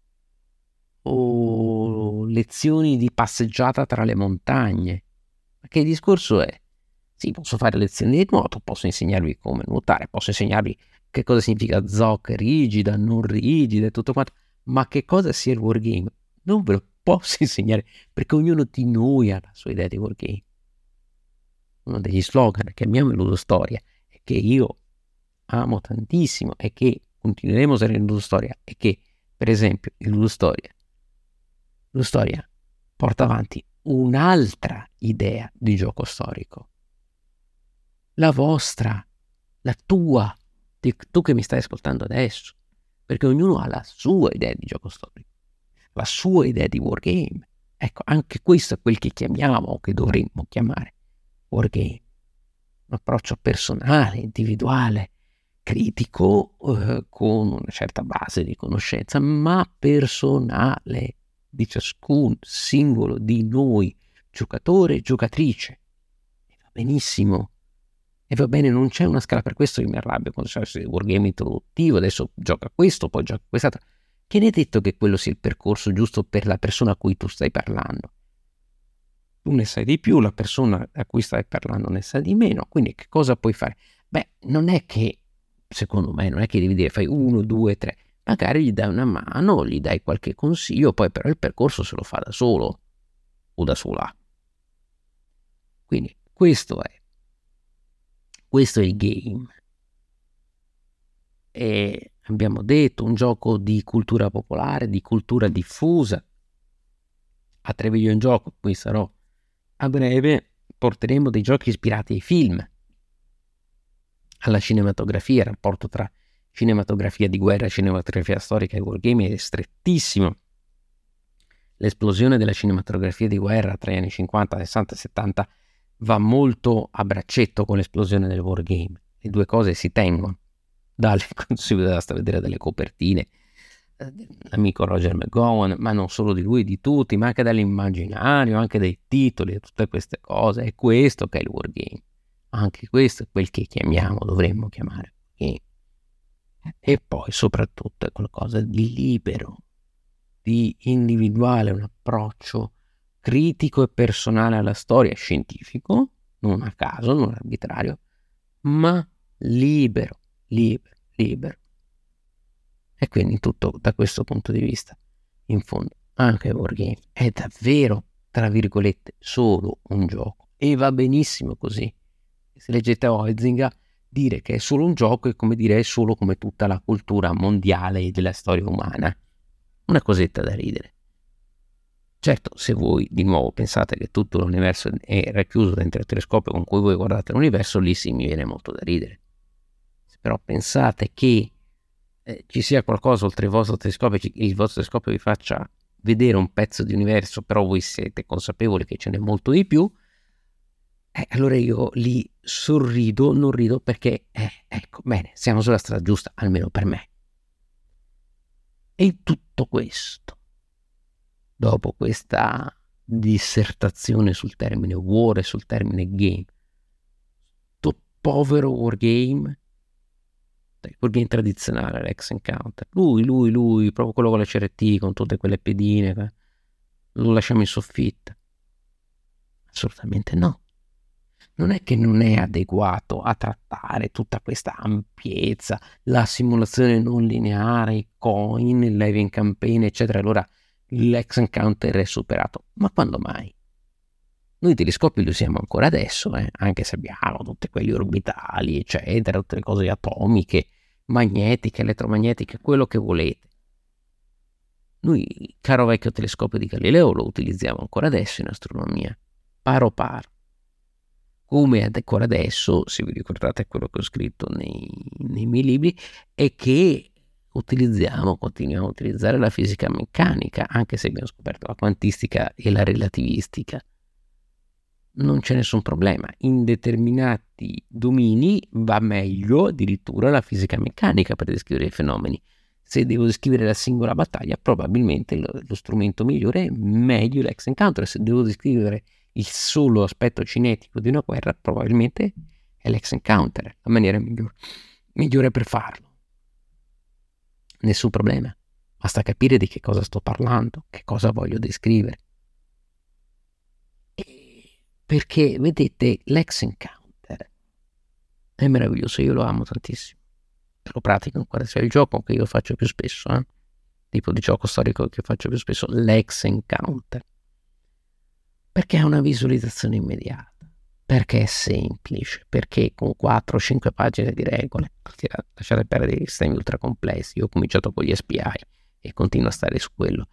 o lezioni di passeggiata tra le montagne. Ma che discorso è? Sì, posso fare lezioni di nuoto, posso insegnarvi come nuotare, posso insegnarvi che cosa significa zocca rigida, non rigida e tutto quanto, ma che cosa sia il wargame non ve lo posso insegnare, perché ognuno di noi ha la sua idea di wargame. Uno degli slogan, chiamiamolo ludostoria, è che io amo tantissimo e che continueremo a usare in ludostoria, è che, per esempio, in ludostoria, ludostoria porta avanti un'altra idea di gioco storico. La vostra, la tua, tu che mi stai ascoltando adesso, perché ognuno ha la sua idea di gioco storico, la sua idea di wargame. Ecco, anche questo è quel che chiamiamo, o che dovremmo chiamare, wargame. Un approccio personale, individuale, critico, eh, con una certa base di conoscenza, ma personale, di ciascun singolo di noi, giocatore e giocatrice. E va benissimo. E va bene, non c'è una scala, per questo io mi arrabbio quando c'è il wargame introduttivo, adesso gioca questo, poi gioca quest'altro. Che ne è detto che quello sia il percorso giusto per la persona a cui tu stai parlando? Tu ne sai di più, la persona a cui stai parlando ne sa di meno, quindi che cosa puoi fare? Beh, non è che, secondo me, non è che devi dire fai uno, due, tre, magari gli dai una mano, gli dai qualche consiglio, poi però il percorso se lo fa da solo o da sola. Quindi questo è questo è il game. E abbiamo detto un gioco di cultura popolare, di cultura diffusa. A Treviglio in Gioco, qui sarò a breve, porteremo dei giochi ispirati ai film, alla cinematografia. Il rapporto tra cinematografia di guerra, cinematografia storica e wargame è strettissimo. L'esplosione della cinematografia di guerra tra gli anni cinquanta, sessanta e settanta va molto a braccetto con l'esplosione del wargame. Le due cose si tengono. Dalle, si basta vedere delle copertine, l'amico Roger McGowan, ma non solo di lui, di tutti, ma anche dall'immaginario, anche dai titoli e tutte queste cose. È questo che è il wargame. Anche questo è quel che chiamiamo, dovremmo chiamare wargame. E poi soprattutto è qualcosa di libero, di individuale, un approccio critico e personale alla storia, scientifico, non a caso, non arbitrario, ma libero, libero, libero. E quindi tutto da questo punto di vista, in fondo, anche wargame è davvero, tra virgolette, solo un gioco. E va benissimo così. Se leggete Huizinga, dire che è solo un gioco è come dire è solo come tutta la cultura mondiale e della storia umana. Una cosetta da ridere. Certo, se voi di nuovo pensate che tutto l'universo è racchiuso dentro il telescopio con cui voi guardate l'universo, lì sì mi viene molto da ridere. Se però pensate che eh, ci sia qualcosa oltre il vostro telescopio, il vostro telescopio vi faccia vedere un pezzo di universo, però voi siete consapevoli che ce n'è molto di più, eh, allora io lì sorrido, non rido perché, eh, ecco, bene, siamo sulla strada giusta, almeno per me. E tutto questo, dopo questa dissertazione sul termine war e sul termine game, sto povero wargame, il wargame tradizionale, l'X Encounter, lui, lui, lui, proprio quello con le C R T, con tutte quelle pedine, lo lasciamo in soffitta? Assolutamente no. Non è che non è adeguato a trattare tutta questa ampiezza, la simulazione non lineare, i coin, il living campaign, eccetera. Allora l'X Encounter è superato. Ma quando mai? Noi i telescopi li usiamo ancora adesso, eh? Anche se abbiamo tutti quelli orbitali, eccetera, tutte le cose atomiche, magnetiche, elettromagnetiche, quello che volete. Noi, caro vecchio telescopio di Galileo, lo utilizziamo ancora adesso in astronomia, paro paro. Come ancora adesso, se vi ricordate quello che ho scritto nei, nei miei libri, è che utilizziamo, continuiamo a utilizzare la fisica meccanica, anche se abbiamo scoperto la quantistica e la relativistica. Non c'è nessun problema. In determinati domini va meglio addirittura la fisica meccanica per descrivere i fenomeni. Se devo descrivere la singola battaglia, probabilmente lo, lo strumento migliore è meglio l'X Encounter. Se devo descrivere il solo aspetto cinetico di una guerra, probabilmente è l'X Encounter la maniera migliore, migliore per farlo. Nessun problema, basta capire di che cosa sto parlando, che cosa voglio descrivere. E perché, vedete, l'X Encounter è meraviglioso, io lo amo tantissimo. Lo pratico ancora, c'è il gioco che io faccio più spesso, eh? tipo di gioco storico che faccio più spesso, l'X Encounter. Perché è una visualizzazione immediata, perché è semplice, perché con quattro cinque pagine di regole, lasciate perdere i sistemi ultra complessi. Io ho cominciato con gli S P I e continuo a stare su quello.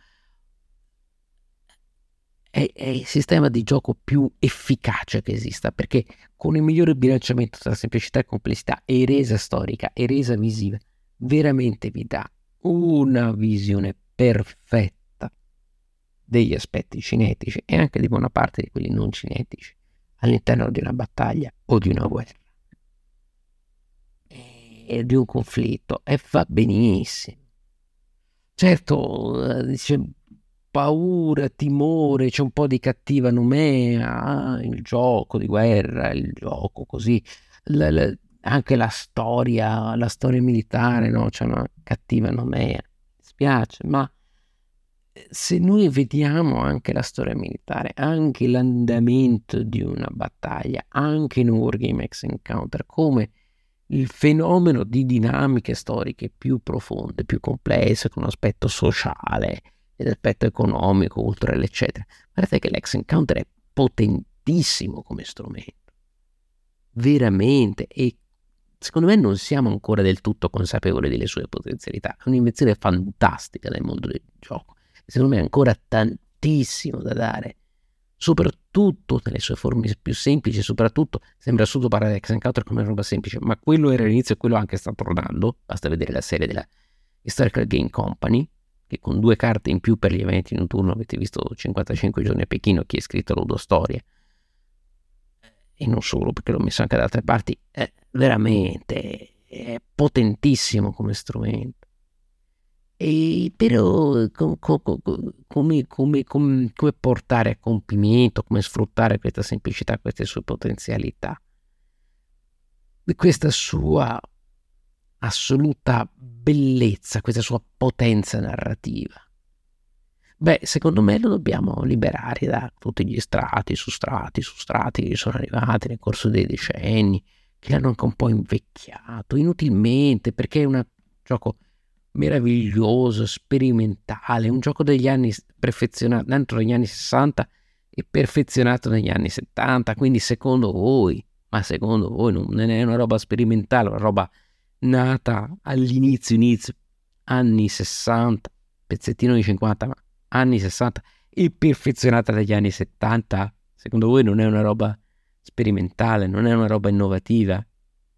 È, è il sistema di gioco più efficace che esista, perché con il migliore bilanciamento tra semplicità e complessità e resa storica e resa visiva, veramente vi dà una visione perfetta degli aspetti cinetici e anche di buona parte di quelli non cinetici all'interno di una battaglia o di una guerra e di un conflitto, e va benissimo. Certo, dice paura, timore, c'è un po' di cattiva nomea, ah, il gioco di guerra, il gioco così, la, la, anche la storia, la storia militare, no? C'è una cattiva nomea, mi spiace, ma se noi vediamo anche la storia militare, anche l'andamento di una battaglia, anche in un Wargame X Encounter, come il fenomeno di dinamiche storiche più profonde, più complesse, con un aspetto sociale, ed aspetto economico, culturale, eccetera. Guardate che l'X Encounter è potentissimo come strumento, veramente, e secondo me non siamo ancora del tutto consapevoli delle sue potenzialità. È un'invenzione fantastica nel mondo del gioco, secondo me ha ancora tantissimo da dare, soprattutto nelle sue forme più semplici. Soprattutto sembra assurdo parlare di X Encounter come una roba semplice, ma quello era all'inizio e quello anche sta tornando. Basta vedere la serie della Historical Game Company, che con due carte in più per gli eventi in un turno, avete visto cinquantacinque giorni a Pechino, chi ha scritto Ludostoria, e non solo, perché l'ho messo anche da altre parti, è veramente è potentissimo come strumento. E però com, com, com, come, come, come, come portare a compimento, come sfruttare questa semplicità, queste sue potenzialità, questa sua assoluta bellezza, questa sua potenza narrativa? Beh, secondo me lo dobbiamo liberare da tutti gli strati su strati su strati che sono arrivati nel corso dei decenni, che l'hanno anche un po' invecchiato inutilmente, perché è un gioco meraviglioso, sperimentale, un gioco degli anni perfezionato dentro negli anni sessanta e perfezionato negli anni settanta. Quindi secondo voi, ma secondo voi non è una roba sperimentale, una roba nata all'inizio inizio anni sessanta, pezzettino di cinquanta, ma anni sessanta, e perfezionata negli anni settanta? Secondo voi non è una roba sperimentale, non è una roba innovativa?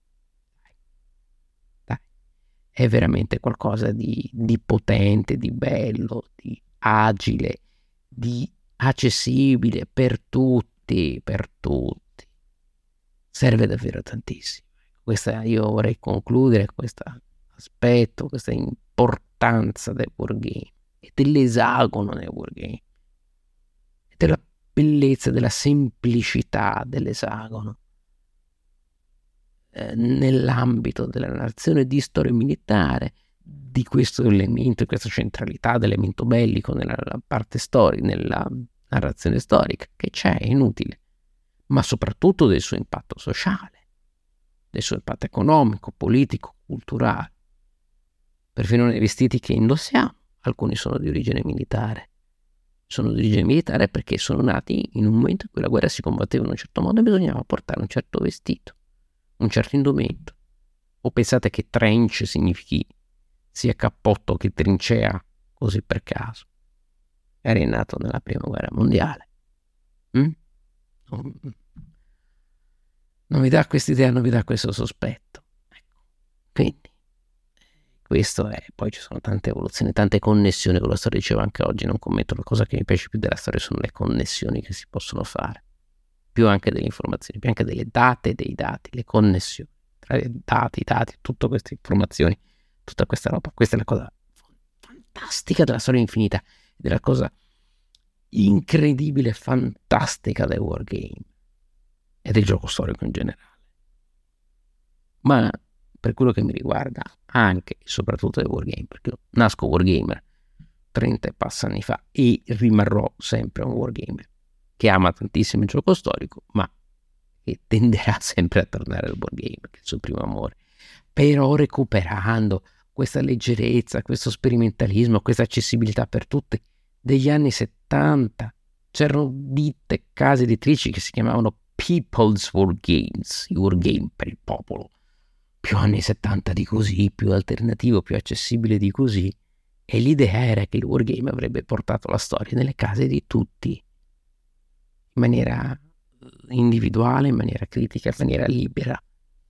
Dai, è veramente qualcosa di, di potente, di bello, di agile, di accessibile per tutti, per tutti. Serve davvero tantissimo. Questa, io vorrei concludere questo aspetto, questa importanza del wargame e dell'esagono nel wargame, e della bellezza, della semplicità dell'esagono eh, nell'ambito della narrazione di storia militare, di questo elemento, di questa centralità dell'elemento bellico nella parte storica, nella narrazione storica, che c'è, è inutile, ma soprattutto del suo impatto sociale, del suo impatto economico, politico, culturale. Perfino nei vestiti che indossiamo, alcuni sono di origine militare. Sono di origine militare perché sono nati in un momento in cui la guerra si combatteva in un certo modo e bisognava portare un certo vestito, un certo indumento. O pensate che trench significhi sia cappotto che trincea così per caso? Era nato nella prima guerra mondiale. Mm? Non, non vi dà questa idea, non vi dà questo sospetto. Ecco. Quindi questo è, poi ci sono tante evoluzioni, tante connessioni con la storia. Dicevo anche oggi, non commento, la cosa che mi piace più della storia sono le connessioni che si possono fare, più anche delle informazioni, più anche delle date e dei dati, le connessioni tra i dati, i dati, tutte queste informazioni, tutta questa roba. Questa è la cosa fantastica della storia infinita, della cosa incredibile, fantastica del wargame e del gioco storico in generale. Ma per quello che mi riguarda, anche e soprattutto del wargame, perché io nasco wargamer trenta e passa anni fa e rimarrò sempre un wargamer che ama tantissimo il gioco storico, ma che tenderà sempre a tornare al wargame, che è il suo primo amore, però recuperando questa leggerezza, questo sperimentalismo, questa accessibilità per tutti degli anni settanta. C'erano ditte, case editrici che si chiamavano People's Wargames, i wargame per il popolo, più anni settanta di così, più alternativo, più accessibile di così, e l'idea era che il wargame avrebbe portato la storia nelle case di tutti, in maniera individuale, in maniera critica, in maniera libera.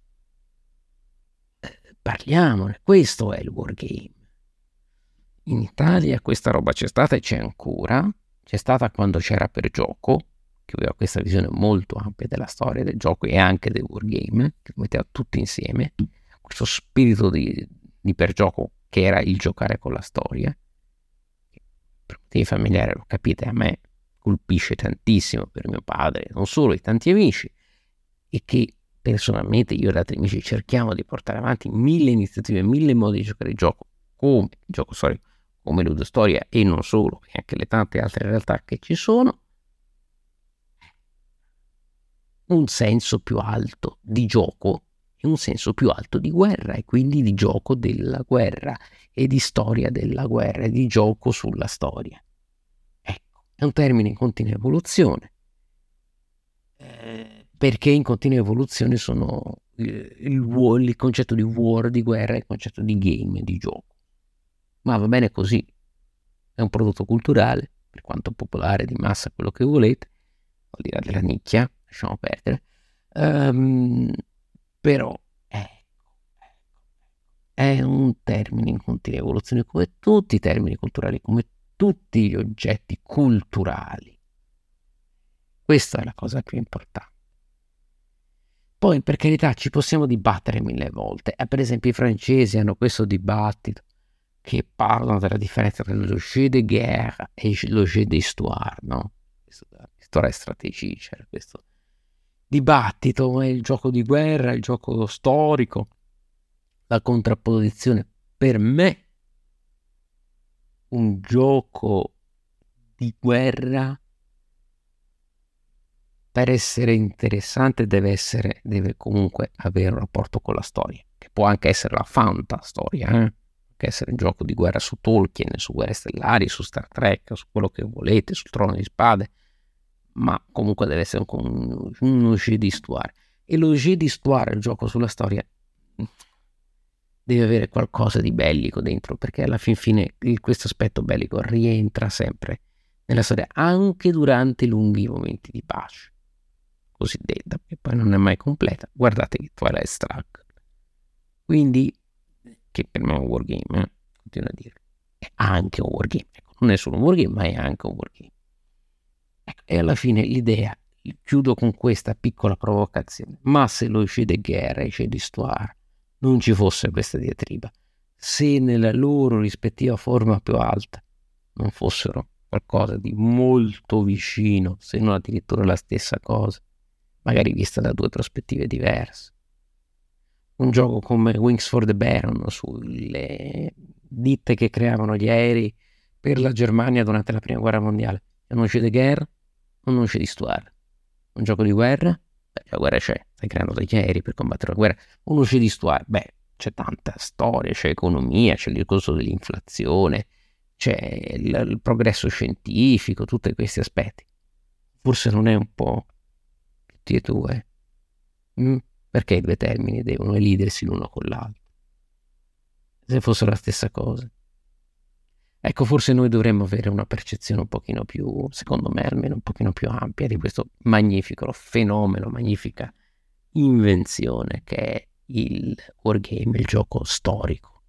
Eh, parliamone, questo è il wargame. In Italia questa roba c'è stata e c'è ancora, c'è stata quando c'era Per Gioco, che aveva questa visione molto ampia della storia del gioco e anche del wargame, che metteva tutti insieme, questo spirito di, di Per Gioco che era il giocare con la storia. Per motivi familiari, lo capite, a me colpisce tantissimo per mio padre, non solo, e tanti amici, e che personalmente io e altri amici cerchiamo di portare avanti mille iniziative, mille modi di giocare il gioco, come il gioco storico, come Ludostoria e non solo, e anche le tante altre realtà che ci sono. Un senso più alto di gioco è un senso più alto di guerra e quindi di gioco della guerra e di storia della guerra e di gioco sulla storia. Ecco, è un termine in continua evoluzione, eh, perché in continua evoluzione sono il, il, war, il concetto di war, di guerra e il concetto di game, di gioco. Ma va bene così, è un prodotto culturale, per quanto popolare, di massa, quello che volete, al di là della nicchia, lasciamo perdere, um, però ecco, è un termine in continua evoluzione come tutti i termini culturali, come tutti gli oggetti culturali. Questa è la cosa più importante. Poi, per carità, ci possiamo dibattere mille volte. Eh, per esempio, i francesi hanno questo dibattito che parlano della differenza tra lo jeu de guerre e lo jeu d'histoire, no? Storia e strategia, c'era questo dibattito, è il gioco di guerra, il gioco storico, la contrapposizione. Per me un gioco di guerra, per essere interessante, deve essere, deve comunque avere un rapporto con la storia, che può anche essere la fantastoria, eh? Che essere un gioco di guerra su Tolkien, su Guerre Stellari, su Star Trek, su quello che volete, sul Trono di Spade, ma comunque deve essere un, uno jeu d'histoire. E lo jeu d'histoire, il gioco sulla storia, deve avere qualcosa di bellico dentro, perché alla fin fine questo aspetto bellico rientra sempre nella storia, anche durante i lunghi momenti di pace, cosiddetta, che poi non è mai completa. Guardate Twilight Struggle. Quindi, che per me è un wargame, eh? continuo a dirlo, è anche un wargame, ecco, non è solo un wargame, ma è anche un wargame. Ecco, e alla fine l'idea, chiudo con questa piccola provocazione, ma se lo jeu de guerre e jeu d'histoire non ci fosse questa diatriba, se nella loro rispettiva forma più alta non fossero qualcosa di molto vicino, se non addirittura la stessa cosa, magari vista da due prospettive diverse. Un gioco come Wings for the Baron, sulle ditte che creavano gli aerei per la Germania durante la prima guerra mondiale, è uno jeu de guerre o uno jeu d'histoire? Un gioco di guerra? Beh, la guerra c'è, stai creando degli aerei per combattere la guerra. Uno jeu d'histoire? Beh, c'è tanta storia, c'è economia, c'è il discorso dell'inflazione, c'è il, il progresso scientifico, tutti questi aspetti. Forse non è un po' tutti e due? Mm? Perché i due termini devono elidersi l'uno con l'altro? Se fossero la stessa cosa. Ecco, forse noi dovremmo avere una percezione un pochino più, secondo me almeno, un pochino più ampia di questo magnifico fenomeno, magnifica invenzione che è il wargame, il gioco storico.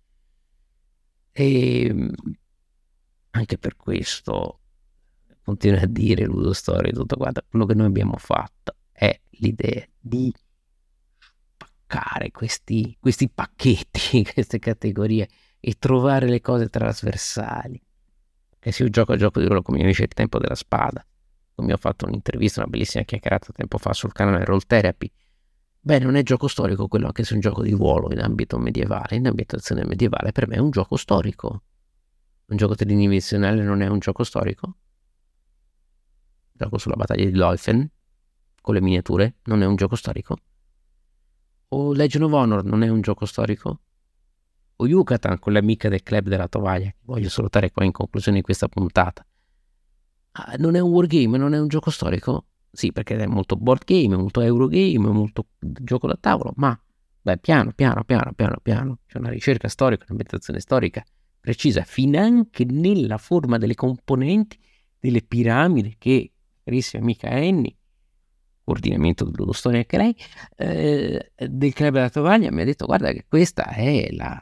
E anche per questo continuo a dire Ludo Story, tutto quanto, quello che noi abbiamo fatto è l'idea di spaccare questi, questi pacchetti, queste categorie e trovare le cose trasversali. Che se io gioco a gioco di ruolo, come mi dice il Tempo della Spada, come ho fatto un'intervista, una bellissima chiacchierata tempo fa sul canale Roll Therapy, beh, non è gioco storico quello, anche se è un gioco di ruolo in ambito medievale, in ambientazione medievale, per me è un gioco storico. Un gioco tridimensionale non è un gioco storico? Il gioco sulla battaglia di Leuven, con le miniature, non è un gioco storico? O Legend of Honor non è un gioco storico? O Yucatan, con l'amica del club della tovaglia, che voglio salutare qua in conclusione di questa puntata. Ah, non è un wargame, non è un gioco storico? Sì, perché è molto board game, molto eurogame, molto gioco da tavolo, ma beh, piano, piano, piano, piano, piano, c'è una ricerca storica, un'ambientazione storica precisa, finanche nella forma delle componenti delle piramidi che, carissima amica Annie, coordinamento del Ludo Storia anche lei, eh, del club della tovaglia, mi ha detto: guarda che questa è la,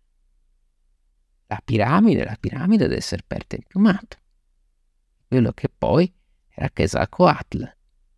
la piramide, la piramide del serpente impiumato, quello che poi era Quetzalcoatl.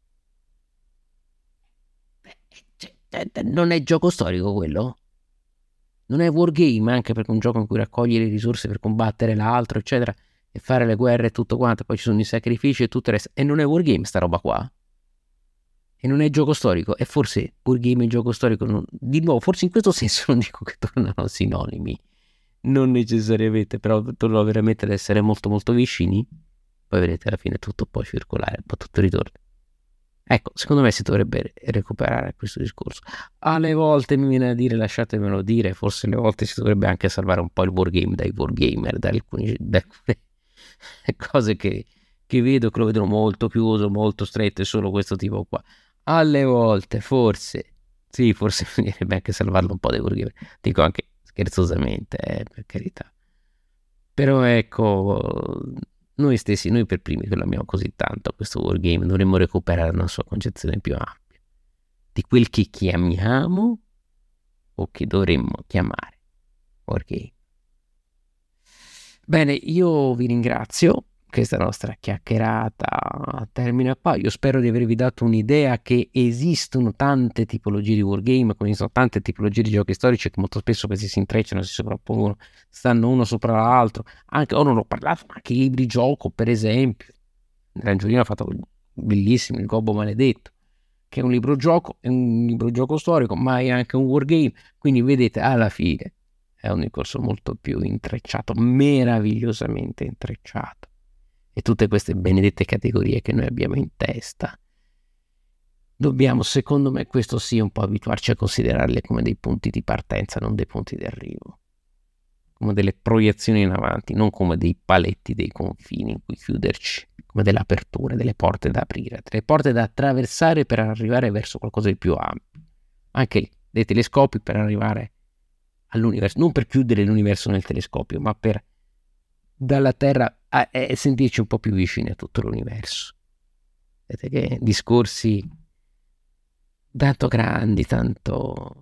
Non è gioco storico quello? Non è wargame, anche perché è un gioco in cui raccogli le risorse per combattere l'altro, eccetera, e fare le guerre e tutto quanto, poi ci sono i sacrifici e tutto il resto. E non è wargame sta roba qua? E non è gioco storico? E forse wargame e gioco storico, non... di nuovo, forse in questo senso non dico che tornano sinonimi, non necessariamente, però tornano veramente ad essere molto molto vicini, poi vedete alla fine tutto può circolare, poi tutto ritorna. Ecco, secondo me si dovrebbe recuperare questo discorso. Alle volte mi viene a dire, lasciatemelo dire, forse alle volte si dovrebbe anche salvare un po' il wargame dai wargamer, da alcune, da alcune cose che, che vedo, che lo vedono molto chiuso, molto stretto, e solo questo tipo qua. Alle volte, forse, sì, forse bisognerebbe anche salvarlo un po' dai wargamer. Dico anche scherzosamente, eh, per carità. Però ecco, noi stessi, noi per primi che lo amiamo così tanto questo wargame, dovremmo recuperare una sua concezione più ampia di quel che chiamiamo o che dovremmo chiamare wargame. Bene, io vi ringrazio. Questa nostra chiacchierata termina qua. Io spero di avervi dato un'idea che esistono tante tipologie di wargame, come esistono tante tipologie di giochi storici che molto spesso questi si intrecciano, si sovrappongono, stanno uno sopra l'altro. Anche, ora non ho parlato, ma anche i libri gioco, per esempio. Rangiolino ha fatto bellissimo Il Gobbo Maledetto, che è un libro gioco, è un libro gioco storico, ma è anche un wargame. Quindi vedete, alla fine è un discorso molto più intrecciato, meravigliosamente intrecciato. E tutte queste benedette categorie che noi abbiamo in testa, dobbiamo, secondo me, questo sì, un po' abituarci a considerarle come dei punti di partenza, non dei punti di arrivo, come delle proiezioni in avanti, non come dei paletti, dei confini in cui chiuderci, come delle aperture, delle porte da aprire, delle porte da attraversare per arrivare verso qualcosa di più ampio. Anche lì, dei telescopi per arrivare all'universo, non per chiudere l'universo nel telescopio, ma per dalla Terra a, a sentirci un po' più vicini a tutto l'universo. Vedete che discorsi tanto grandi, tanto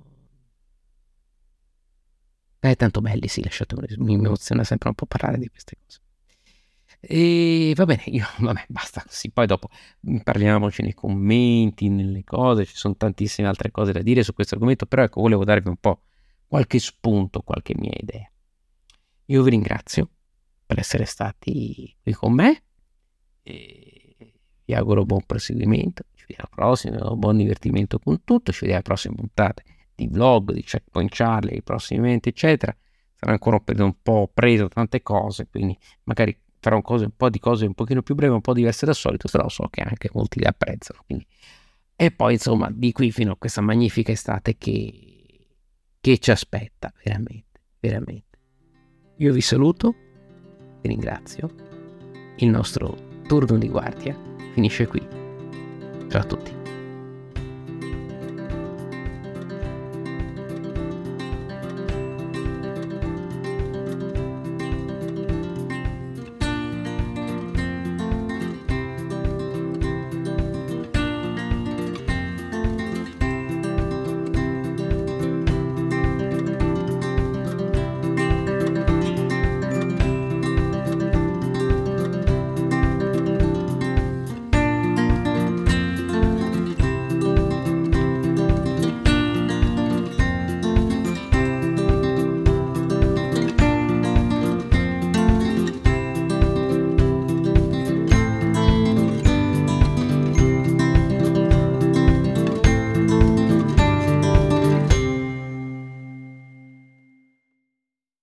eh, tanto belli, sì, lasciatemi, mi emoziona sempre un po' parlare di queste cose. E va bene, io vabbè, basta così, poi dopo parliamoci nei commenti, nelle cose, ci sono tantissime altre cose da dire su questo argomento, però ecco, volevo darvi un po' qualche spunto, qualche mia idea. Io vi ringrazio per essere stati qui con me e vi auguro buon proseguimento, ci vediamo alla prossima, buon divertimento con tutto, ci vediamo alle prossime puntate di vlog, di Checkpoint Charlie, i prossimi eventi eccetera. Sarà ancora un periodo un po' preso tante cose, quindi magari farò cose, un po' di cose un pochino più brevi, un po' diverse dal solito, però so che anche molti le apprezzano, quindi. E poi insomma di qui fino a questa magnifica estate che, che ci aspetta veramente, veramente. Io vi saluto, vi ringrazio, il nostro turno di guardia finisce qui. Ciao a tutti.